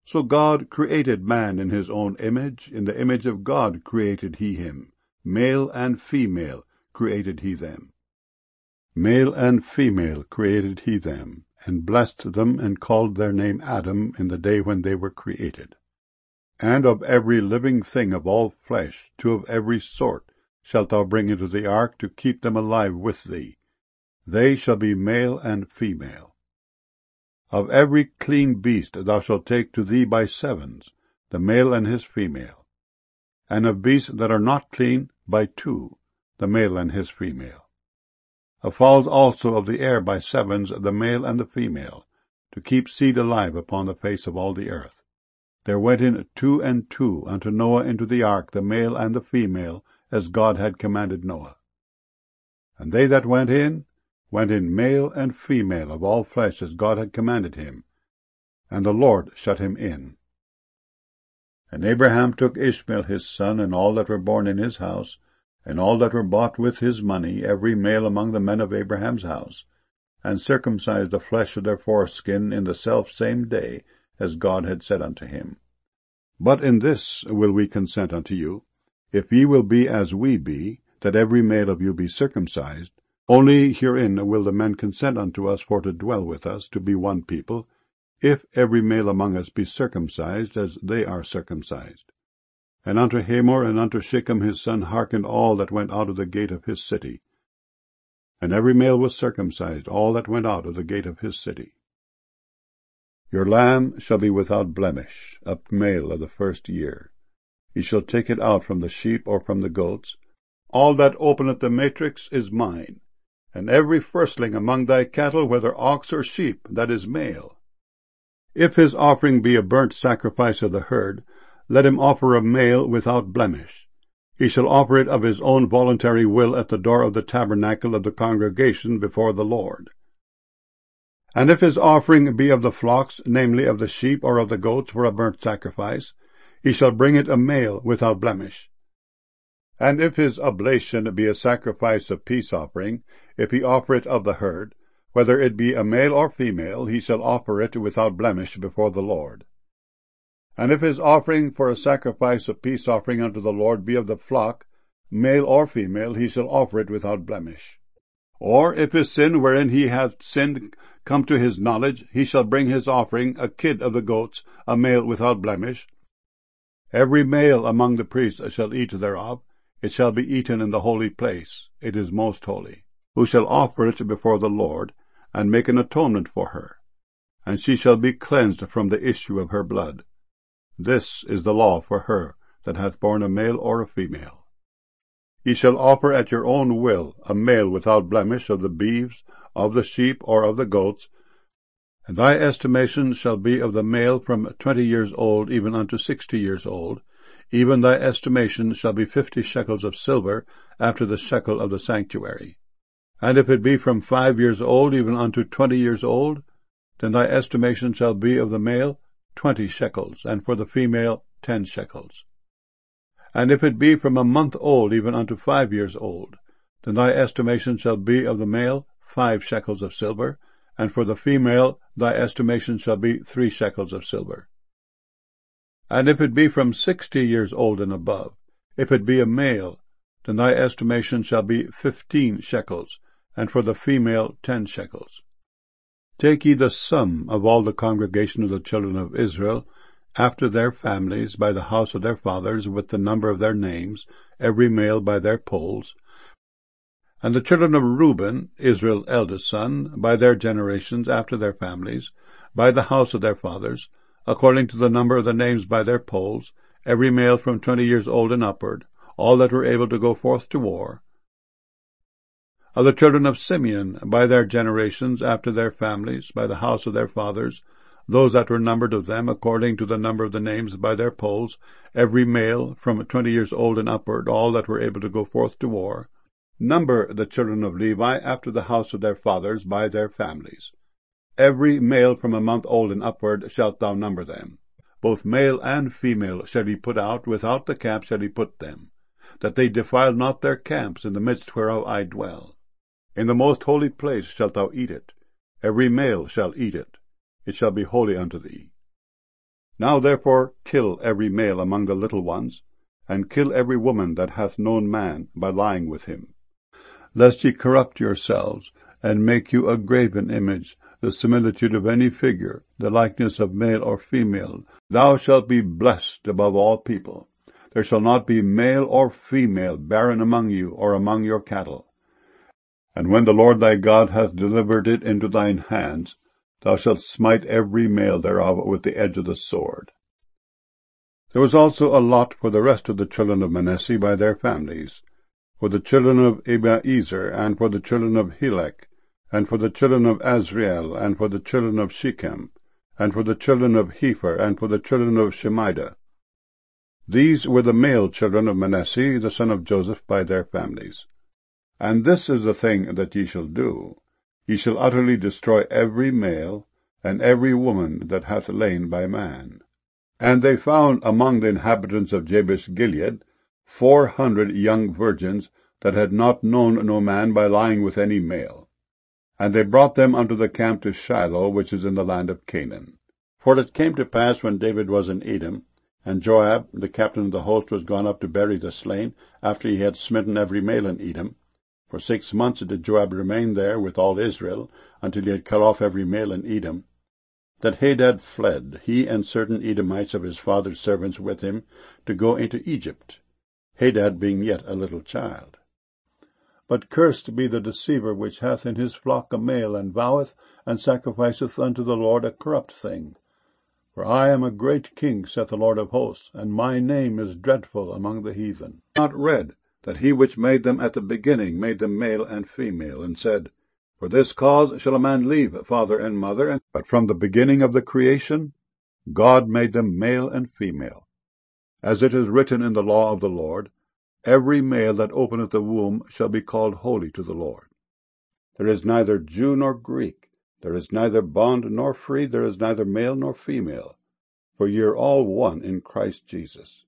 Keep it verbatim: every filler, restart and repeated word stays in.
So God created man in his own image. In the image of God created he him. Male and female created he them. Male and female created he them, and blessed them, and called their name Adam in the day when they were created. And of every living thing of all flesh, two of every sort, shalt thou bring into the ark, to keep them alive with thee. They shall be male and female. Of every clean beast thou shalt take to thee by sevens, the male and his female. And of beasts that are not clean, by two, the male and his female. Of fowls also of the air by sevens, the male and the female, to keep seed alive upon the face of all the earth. There went in two and two unto Noah into the ark, the male and the female, as God had commanded Noah. And they that went in, went in male and female of all flesh, as God had commanded him. And the Lord shut him in. And Abraham took Ishmael his son, and all that were born in his house, and all that were bought with his money, every male among the men of Abraham's house, and circumcised the flesh of their foreskin in the selfsame day, as God had said unto him. But in this will we consent unto you, if ye will be as we be, that every male of you be circumcised. Only herein will the men consent unto us for to dwell with us, to be one people, if every male among us be circumcised, as they are circumcised. And unto Hamor and unto Shechem his son hearkened all that went out of the gate of his city. And every male was circumcised, all that went out of the gate of his city. Your lamb shall be without blemish, a male of the first year. Ye shall take it out from the sheep or from the goats. All that openeth the matrix is mine, and every firstling among thy cattle, whether ox or sheep, that is male. If his offering be a burnt sacrifice of the herd, let him offer a male without blemish. He shall offer it of his own voluntary will at the door of the tabernacle of the congregation before the Lord. And if his offering be of the flocks, namely of the sheep or of the goats, for a burnt sacrifice, he shall bring it a male without blemish. And if his oblation be a sacrifice of peace offering, if he offer it of the herd, whether it be a male or female, he shall offer it without blemish before the Lord. And if his offering for a sacrifice of peace offering unto the Lord be of the flock, male or female, he shall offer it without blemish. Or if his sin wherein he hath sinned come to his knowledge, he shall bring his offering, a kid of the goats, a male without blemish. Every male among the priests shall eat thereof. It shall be eaten in the holy place. It is most holy. Who shall offer it before the Lord, and make an atonement for her. And she shall be cleansed from the issue of her blood. This is the law for her that hath borne a male or a female. Ye shall offer at your own will a male without blemish of the beeves, of the sheep, or of the goats, and thy estimation shall be of the male from twenty years old even unto sixty years old. Even thy estimation shall be fifty shekels of silver, after the shekel of the sanctuary. And if it be from five years old even unto twenty years old, then thy estimation shall be of the male twenty shekels, and for the female ten shekels. And if it be from a month old even unto five years old, then thy estimation shall be of the male five shekels of silver, and for the female thy estimation shall be three shekels of silver. And if it be from sixty years old and above, if it be a male, then thy estimation shall be fifteen shekels, and for the female ten shekels. Take ye the sum of all the congregation of the children of Israel, after their families, by the house of their fathers, with the number of their names, every male by their polls. And the children of Reuben, Israel's eldest son, by their generations, after their families, by the house of their fathers, according to the number of the names by their polls, every male from twenty years old and upward, all that were able to go forth to war. Of the children of Simeon, by their generations, after their families, by the house of their fathers, those that were numbered of them, according to the number of the names by their polls, every male from twenty years old and upward, all that were able to go forth to war. Number the children of Levi after the house of their fathers, by their families. Every male from a month old and upward shalt thou number them. Both male and female shall he put out, without the camp shall he put them, that they defile not their camps in the midst whereof I dwell. In the most holy place shalt thou eat it. Every male shall eat it. It shall be holy unto thee. Now therefore kill every male among the little ones, and kill every woman that hath known man by lying with him, lest ye corrupt yourselves, and make you a graven image, the similitude of any figure, the likeness of male or female. Thou shalt be blessed above all people. There shall not be male or female barren among you, or among your cattle. And when the Lord thy God hath delivered it into thine hands, thou shalt smite every male thereof with the edge of the sword. There was also a lot for the rest of the children of Manasseh by their families, for the children of Abiezer, and for the children of Helek, and for the children of Azriel, and for the children of Shechem, and for the children of Hepher, and for the children of Shemida. These were the male children of Manasseh, the son of Joseph, by their families. And this is the thing that ye shall do. Ye shall utterly destroy every male, and every woman that hath lain by man. And they found among the inhabitants of Jabesh Gilead four hundred young virgins that had not known no man by lying with any male. And they brought them unto the camp to Shiloh, which is in the land of Canaan. For it came to pass, when David was in Edom, and Joab, the captain of the host, was gone up to bury the slain, after he had smitten every male in Edom, for six months did Joab remain there with all Israel, until he had cut off every male in Edom, that Hadad fled, he and certain Edomites of his father's servants with him, to go into Egypt, Hadad being yet a little child. But cursed be the deceiver which hath in his flock a male, and voweth, and sacrificeth unto the Lord a corrupt thing. For I am a great king, saith the Lord of hosts, and my name is dreadful among the heathen. Not read that he which made them at the beginning made them male and female, and said, For this cause shall a man leave father and mother. But from the beginning of the creation God made them male and female. As it is written in the law of the Lord, Every male that openeth the womb shall be called holy to the Lord. There is neither Jew nor Greek, there is neither bond nor free, there is neither male nor female, for ye are all one in Christ Jesus.